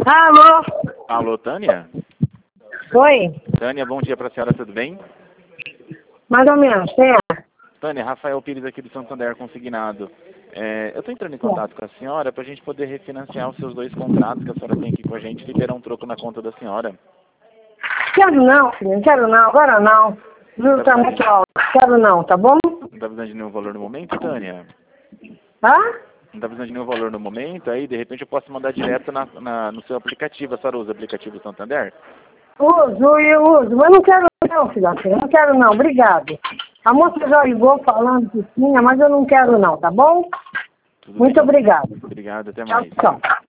Alô? Alô, Tânia? Oi? Tânia, bom dia para a senhora, tudo bem? Mais ou menos, quem é? Tânia, Rafael Pires aqui do Santander Consignado. Eu estou entrando em contato com a senhora para a gente poder refinanciar os seus 2 contratos que a senhora tem aqui com a gente e liberar um troco na conta da senhora. Quero não, filho, não quero não, agora não. Juro, tá muito alto. Quero não, tá bom? Não está precisando de nenhum valor no momento, Tânia? Hã? Não está precisando de nenhum valor no momento? Aí, de repente, eu posso mandar direto no seu aplicativo. A senhora usa o aplicativo do Santander? Eu uso, mas não quero não, filhote, não quero não, obrigado. A moça já ligou falando que tinha, mas eu não quero não, tá bom? Tudo Muito bem. obrigado. Obrigado, até Tchau, mais. tchau.